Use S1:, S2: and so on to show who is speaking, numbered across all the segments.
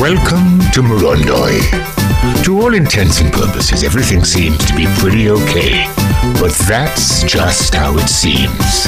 S1: Welcome to Morondoi. To all intents and purposes, everything seems to be pretty okay. But that's just how it seems.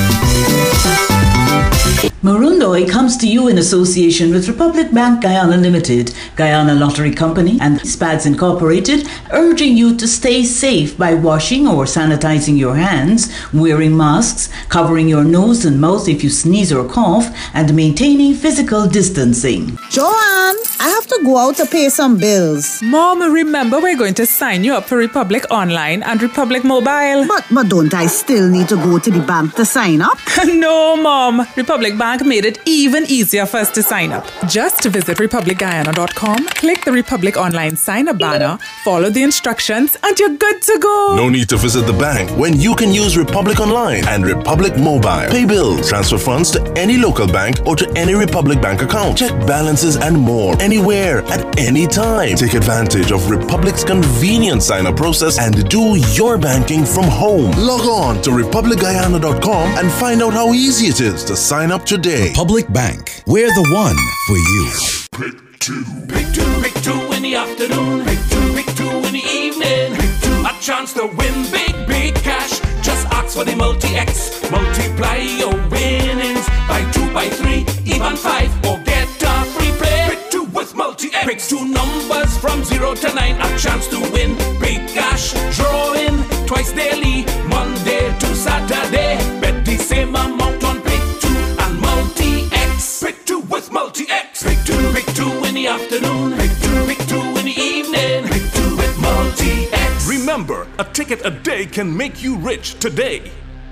S2: Morondoi comes to you in association with Republic Bank Guyana Limited, Guyana Lottery Company, and SPADS Incorporated, urging you to stay safe by washing or sanitizing your hands, wearing masks, covering your nose and mouth if you sneeze or cough, and maintaining physical distancing.
S3: Joanne, I have to go out to pay some bills.
S4: Mom, remember we're going to sign you up for Republic Online and Republic Mobile.
S3: But don't I still need to go to the bank to sign up?
S4: No, Mom. Republic Bank made it even easier for us to sign up. Just visit republicguyana.com, click the Republic Online sign-up banner, follow the instructions, and you're good to go.
S5: No need to visit the bank when you can use Republic Online and Republic Mobile. Pay bills, transfer funds to any local bank or to any Republic Bank account. Check balances and more anywhere at any time. Take advantage of Republic's convenient sign-up process and do your banking from home. Log on to republicguyana.com and find out how easy it is to sign up today.
S6: Public Bank, we're the one for you.
S7: Pick two in the afternoon. Pick two in the evening. A chance to win big cash. Just ask for the multi-X. Multiply your winnings by 2, by 3, even 5, or get a free play. Pick two with multi-X. Pick two numbers from 0 to 9. A chance to win big cash. Drawing twice daily, Monday to Saturday. Bet the same amount on pick two and multi-X. Pick two with multi-X. Pick two in the afternoon. Pick two in the evening. Pick two with multi-X.
S5: Remember, a ticket a day can make you rich today.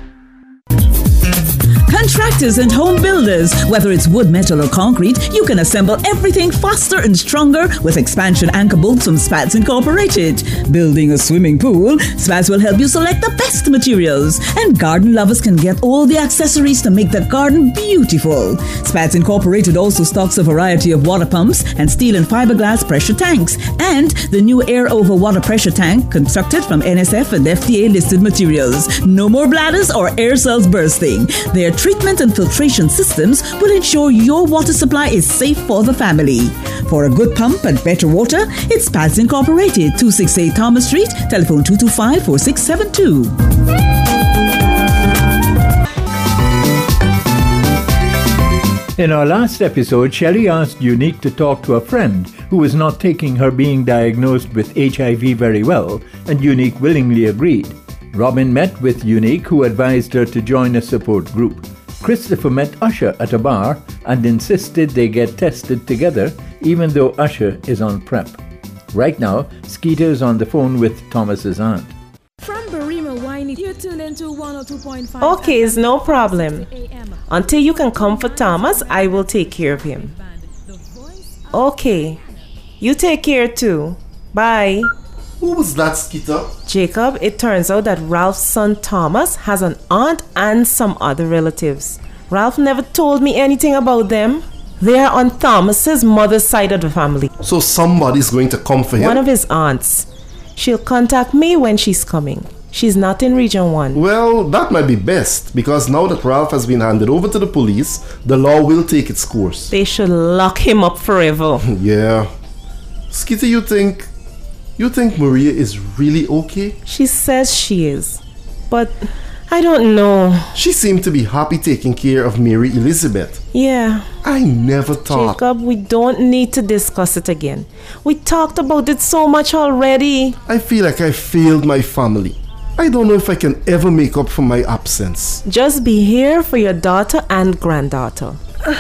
S2: Contractors and home builders, whether it's wood, metal or concrete, you can assemble everything faster and stronger with expansion anchor bolts from SPADS Incorporated. Building a swimming pool, SPADS will help you select the best materials, and garden lovers can get all the accessories to make the garden beautiful. SPADS Incorporated also stocks a variety of water pumps and steel and fiberglass pressure tanks, and the new air over water pressure tank constructed from NSF and FDA listed materials. No more bladders or air cells bursting. Their treatment and filtration systems will ensure your water supply is safe for the family. For a good pump and better water, it's SPADS Incorporated, 268 Thomas Street, telephone 225-4672.
S8: In our last episode, Shelley asked Unique to talk to a friend who was not taking her being diagnosed with HIV very well, and Unique willingly agreed. Robin met with Unique, who advised her to join a support group. Christopher met Usher at a bar and insisted they get tested together, even though Usher is on PrEP. Right now, Skeeter is on the phone with Thomas's aunt.
S9: From Barima Wine, you tune into 102.5.
S10: Okay, it's no problem. Until you can come for Thomas, I will take care of him. Okay. You take care too. Bye.
S11: Who was that, Skeeter?
S10: Jacob, it turns out that Ralph's son Thomas has an aunt and some other relatives. Ralph never told me anything about them. They are on Thomas's mother's side of the family.
S11: So somebody's going to come for him?
S10: One of his aunts. She'll contact me when she's coming. She's not in Region 1.
S11: Well, that might be best, because now that Ralph has been handed over to the police, the law will take its course.
S10: They should lock him up forever.
S11: Yeah. Skeeter, you think Maria is really okay?
S10: She says she is, but I don't know.
S11: She seemed to be happy taking care of Mary Elizabeth.
S10: Yeah.
S11: I never thought.
S10: Jacob, we don't need to discuss it again. We talked about it so much already.
S11: I feel like I failed my family. I don't know if I can ever make up for my absence.
S10: Just be here for your daughter and granddaughter.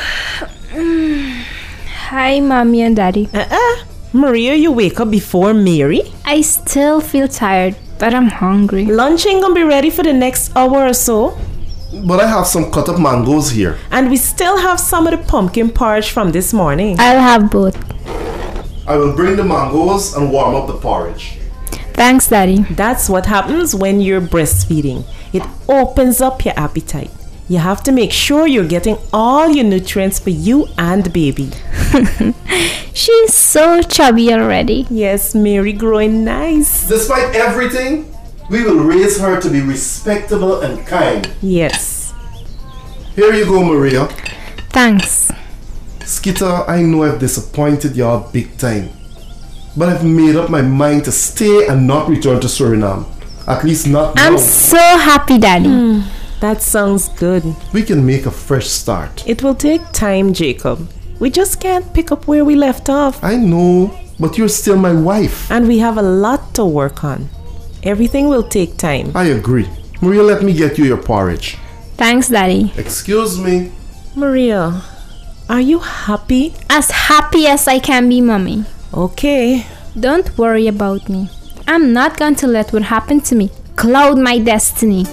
S12: Hi, Mommy and Daddy.
S10: Maria, you wake up before Mary?
S12: I still feel tired, but I'm hungry.
S10: Lunch ain't gonna be ready for the next hour or so.
S11: But I have some cut up mangoes here.
S10: And we still have some of the pumpkin porridge from this morning.
S12: I'll have both.
S11: I will bring the mangoes and warm up the porridge.
S12: Thanks, Daddy.
S10: That's what happens when you're breastfeeding. It opens up your appetite. You have to make sure you're getting all your nutrients for you and baby.
S12: She's so chubby already.
S10: Yes, Mary growing nice.
S11: Despite everything, we will raise her to be respectable and kind.
S10: Yes.
S11: Here you go, Maria.
S12: Thanks.
S11: Skitter, I know I've disappointed y'all big time. But I've made up my mind to stay and not return to Suriname. At least not now.
S12: I'm so happy, Daddy.
S10: That sounds good.
S11: We can make a fresh start.
S10: It will take time, Jacob. We just can't pick up where we left off.
S11: I know, but you're still my wife.
S10: And we have a lot to work on. Everything will take time.
S11: I agree. Maria, let me get you your porridge.
S12: Thanks, Daddy.
S11: Excuse me.
S10: Maria, are you happy?
S12: As happy as I can be, Mommy.
S10: Okay.
S12: Don't worry about me. I'm not going to let what happened to me cloud my destiny.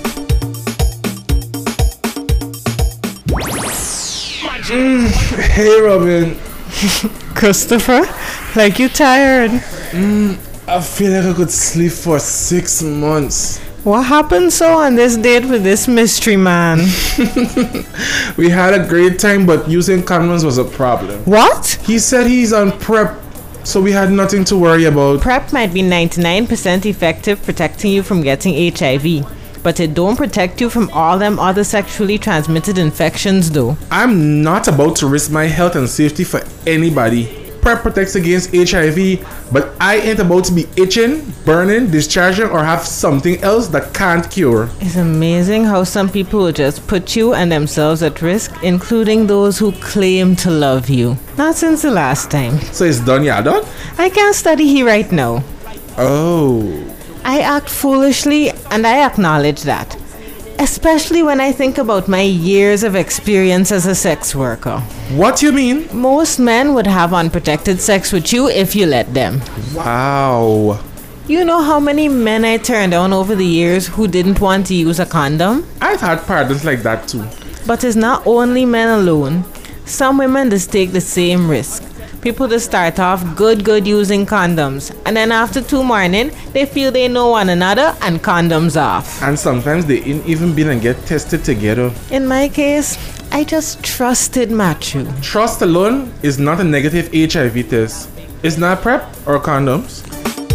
S13: Hey, Robin.
S14: Christopher, like you tired?
S13: I feel like I could sleep for 6 months.
S14: What happened so on this date with this mystery man?
S13: We had a great time, but using condoms was a problem.
S14: What?
S13: He said he's on PrEP, so we had nothing to worry about.
S14: PrEP might be 99% effective protecting you from getting HIV, but it don't protect you from all them other sexually transmitted infections though.
S13: I'm not about to risk my health and safety for anybody. PrEP protects against HIV, but I ain't about to be itching, burning, discharging, or have something else that can't cure.
S14: It's amazing how some people will just put you and themselves at risk, including those who claim to love you. Not since the last time.
S13: So it's done, yeah, done?
S14: I can't study here right now.
S13: Oh.
S14: I act foolishly, and I acknowledge that. Especially when I think about my years of experience as a sex worker.
S13: What you mean?
S14: Most men would have unprotected sex with you if you let them.
S13: Wow.
S14: You know how many men I turned down over the years who didn't want to use a condom?
S13: I've had partners like that too.
S14: But it's not only men alone. Some women just take the same risk. People just start off good using condoms, and then after 2 mornings, they feel they know one another and condoms off.
S13: And sometimes they ain't even been and get tested together.
S14: In my case, I just trusted Matthew.
S13: Trust alone is not a negative HIV test. It's not PrEP or condoms.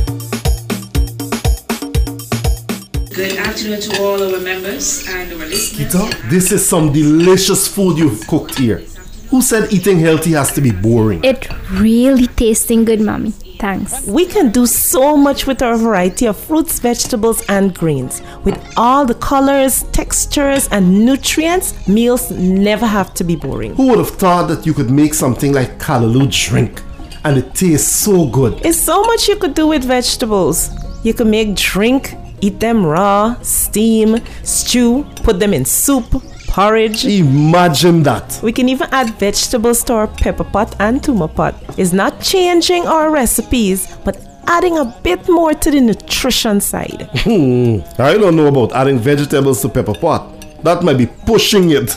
S15: Good afternoon to all our members and our listeners.
S11: Skitter, this is some delicious food you've cooked here. Who said eating healthy has to be boring?
S12: It really tasting good, Mommy. Thanks.
S10: We can do so much with our variety of fruits, vegetables, and greens. With all the colors, textures, and nutrients, meals never have to be boring.
S11: Who would have thought that you could make something like Callaloo drink? And it tastes so good.
S10: It's so much you could do with vegetables. You can make drink, eat them raw, steam, stew, put them in soup, porridge.
S11: Imagine that.
S10: We can even add vegetables to our pepper pot and tuma pot. It's not changing our recipes, but adding a bit more to the nutrition side.
S11: I don't know about adding vegetables to pepper pot. That might be pushing it.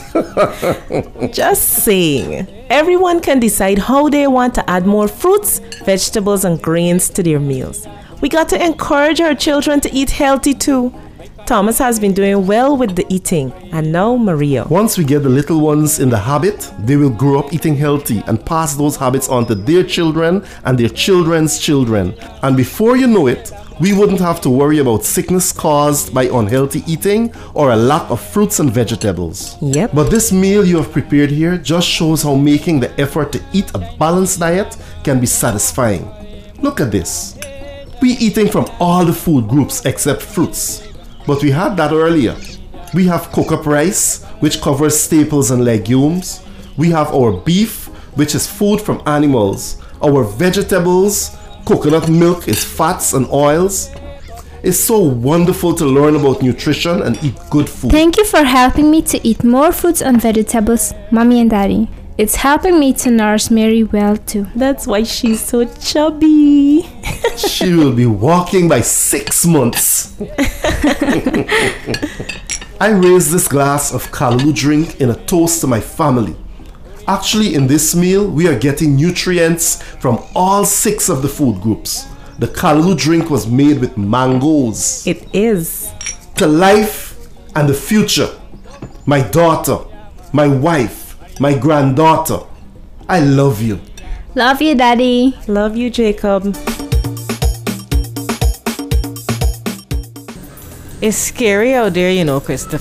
S10: Just saying. Everyone can decide how they want to add more fruits, vegetables, and grains to their meals. We got to encourage our children to eat healthy too. Thomas has been doing well with the eating, and now Maria.
S11: Once we get the little ones in the habit, they will grow up eating healthy and pass those habits on to their children and their children's children. And before you know it, we wouldn't have to worry about sickness caused by unhealthy eating or a lack of fruits and vegetables.
S10: Yep.
S11: But this meal you have prepared here just shows how making the effort to eat a balanced diet can be satisfying. Look at this. We're eating from all the food groups except fruits. But we had that earlier. We have cook-up rice, which covers staples and legumes. We have our beef, which is food from animals. Our vegetables, coconut milk is fats and oils. It's so wonderful to learn about nutrition and eat good food.
S12: Thank you for helping me to eat more fruits and vegetables, Mommy and Daddy. It's helping me to nurse Mary well too.
S10: That's why she's so chubby.
S11: She will be walking by 6 months. I raised this glass of Callaloo drink in a toast to my family. Actually, in this meal, we are getting nutrients from all 6 of the food groups. The Callaloo drink was made with mangoes.
S10: It is.
S11: To life and the future. My daughter, my wife, my granddaughter. I love you.
S12: Love you, Daddy.
S10: Love you, Jacob.
S14: It's scary out there, you know, Christopher.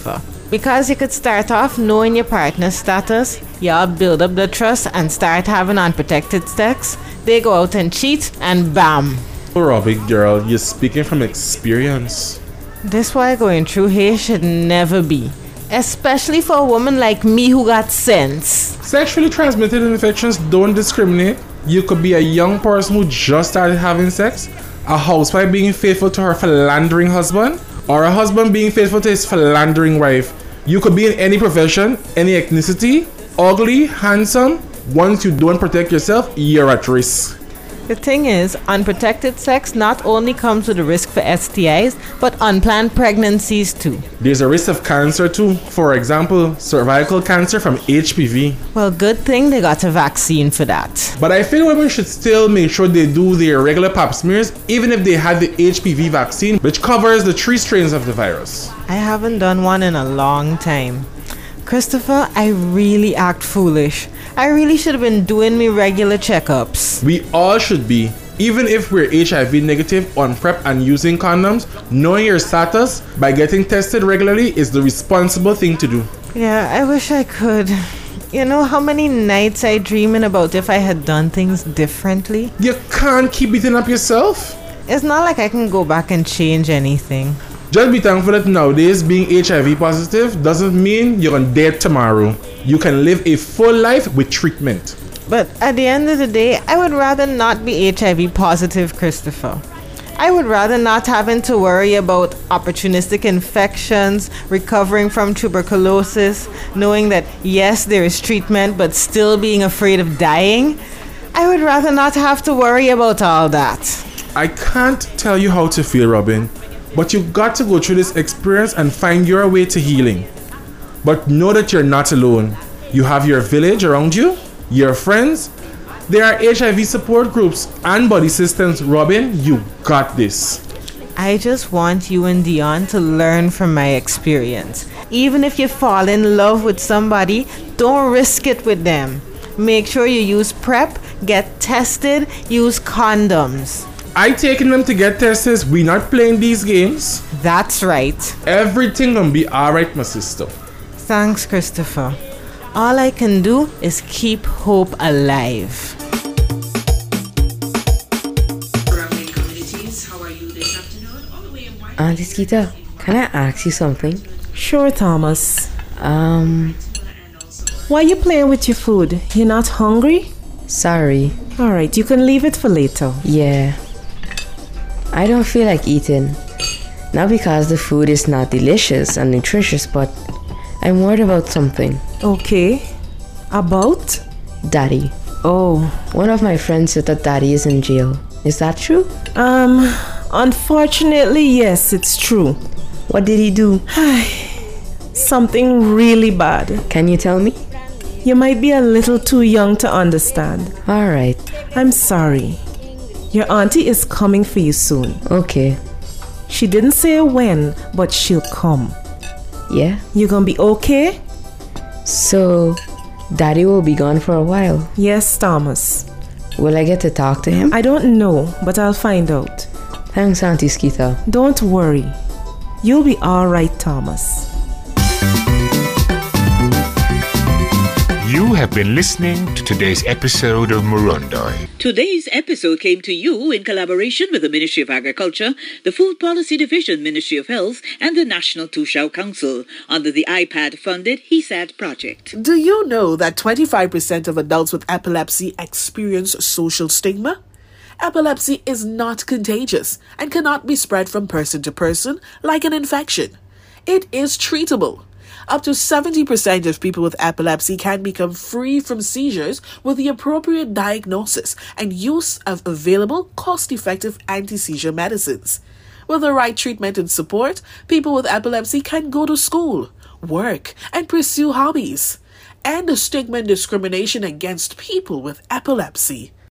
S14: Because you could start off knowing your partner's status, y'all build up the trust and start having unprotected sex. They go out and cheat, and bam.
S13: Oh, Robbie, girl, you're speaking from experience.
S14: This why going through here should never be. Especially for a woman like me who got sense.
S13: Sexually transmitted infections don't discriminate. You could be a young person who just started having sex, a housewife being faithful to her philandering husband, or a husband being faithful to his philandering wife. You could be in any profession, any ethnicity, ugly, handsome. Once you don't protect yourself, you're at risk.
S14: The thing is, unprotected sex not only comes with a risk for STIs, but unplanned pregnancies too.
S13: There's a risk of cancer too. For example, cervical cancer from HPV.
S14: Well, good thing they got a vaccine for that.
S13: But I feel women should still make sure they do their regular pap smears, even if they had the HPV vaccine, which covers the 3 strains of the virus.
S14: I haven't done one in a long time. Christopher, I really act foolish. I really should have been doing me regular checkups.
S13: We all should be. Even if we're HIV negative on PrEP and using condoms, knowing your status by getting tested regularly is the responsible thing to do.
S14: Yeah, I wish I could. You know how many nights I dreaming about if I had done things differently?
S13: You can't keep beating up yourself.
S14: It's not like I can go back and change anything.
S13: Just be thankful that nowadays being HIV positive doesn't mean you're gonna dead tomorrow. You can live a full life with treatment.
S14: But at the end of the day, I would rather not be HIV positive, Christopher. I would rather not having to worry about opportunistic infections, recovering from tuberculosis, knowing that yes, there is treatment, but still being afraid of dying. I would rather not have to worry about all that.
S13: I can't tell you how to feel, Robin. But you got to go through this experience and find your way to healing. But know that you're not alone. You have your village around you, your friends. There are HIV support groups and body systems. Robin, you got this.
S14: I just want you and Dion to learn from my experience. Even if you fall in love with somebody, don't risk it with them. Make sure you use PrEP, get tested, use condoms.
S13: I taking them to get tested. We not playing these games.
S14: That's right.
S13: Everything gonna be alright, my sister.
S14: Thanks, Christopher. All I can do is keep hope alive.
S15: Surrounding communities, how are you this afternoon? All the way in White.
S16: Auntie Skeeter, can I ask you something?
S10: Sure, Thomas. Why are you playing with your food? You're not hungry?
S16: Sorry.
S10: Alright, you can leave it for later.
S16: Yeah. I don't feel like eating. Not because the food is not delicious and nutritious, but I'm worried about something.
S10: Okay. About?
S16: Daddy.
S10: Oh.
S16: One of my friends said that Daddy is in jail. Is that true?
S10: Unfortunately, yes, it's true.
S16: What did he do?
S10: Something really bad.
S16: Can you tell me?
S10: You might be a little too young to understand.
S16: Alright.
S10: I'm sorry. Your auntie is coming for you soon.
S16: Okay.
S10: She didn't say when, but she'll come.
S16: Yeah?
S10: You gonna be okay?
S16: So, Daddy will be gone for a while?
S10: Yes, Thomas.
S16: Will I get to talk to him?
S10: I don't know, but I'll find out.
S16: Thanks, Auntie Skeeter.
S10: Don't worry. You'll be alright, Thomas.
S1: You have been listening to today's episode of Murundoi.
S2: Today's episode came to you in collaboration with the Ministry of Agriculture, the Food Policy Division, Ministry of Health, and the National Tushao Council under the iPad-funded HESAT project.
S17: Do you know that 25% of adults with epilepsy experience social stigma? Epilepsy is not contagious and cannot be spread from person to person like an infection. It is treatable. Up to 70% of people with epilepsy can become free from seizures with the appropriate diagnosis and use of available cost-effective anti-seizure medicines. With the right treatment and support, people with epilepsy can go to school, work, and pursue hobbies. End the stigma and discrimination against people with epilepsy.